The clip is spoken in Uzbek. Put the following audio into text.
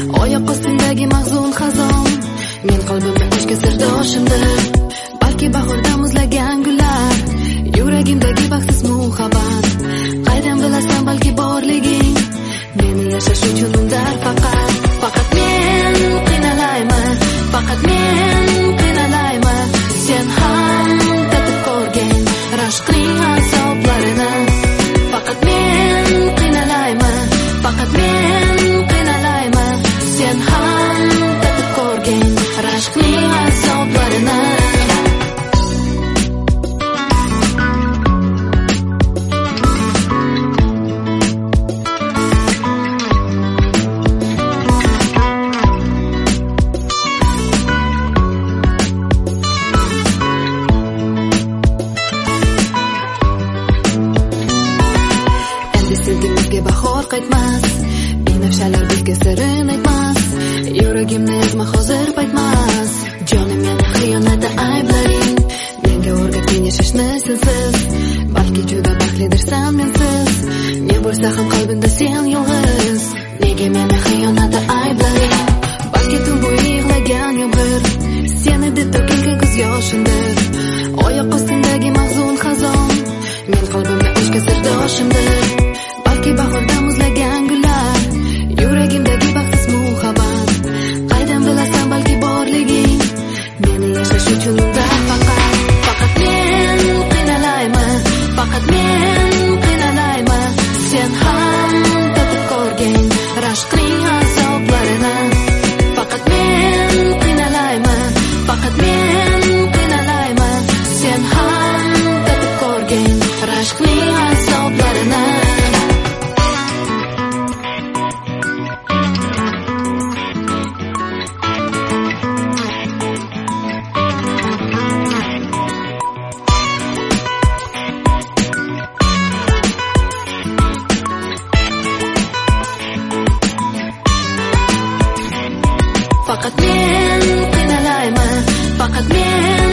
oyoq ostindagi mahzun xazon, men qalbimni ishga sirdoshimdir. Balki bahorda muzlagan gullar, yuragimdagi baxtsiz muhabbat. Qaydan bilasan balki borliging, meni yashash uchun undar faqat men qiynalayman, faqat men qiynalayman. Sen ham tatib ko'rgin rashqning azoblarini. Faqat men qiynalayman, faqat men qiynalayman. Sen ham tatib ko'rgin rashqning azoblarini. Sevgimizga bahor qaytmas, binafshalar bizga sirin aytmas. Yuragimni ezma hozir paytmas. Jonim meni xiyonatda ayblaring, menga o'rgatgan yashashni sensiz. Balki juda baxtlidirsan mensiz, ne bo'lsa ham qalbimda sen yolg'iz. Nega meni xiyonatda ayblaring? Balki tun bo'yi yig'lagan yomg'ir, seni deb to'kilgan ko'z yoshimdir. Oyoq ostindagi mahzun xazon, men qalbimda ishga sirdoshimdir. Balki bahorda muzlagan gullar, yuragimdagi baxtsiz muhabbat. Qaydan bilasan balki borliging, meni yashash uchun unda faqat men qiynalayman, faqat men qiynalayman. Sen ham tatib ko'rgin rashqning azoblarini. Faqat men qiynalayman, faqat men qiynalayman. Sen ham tatib ko'rgin rashqning azoblarini. Faqat men qiynalayman, faqat men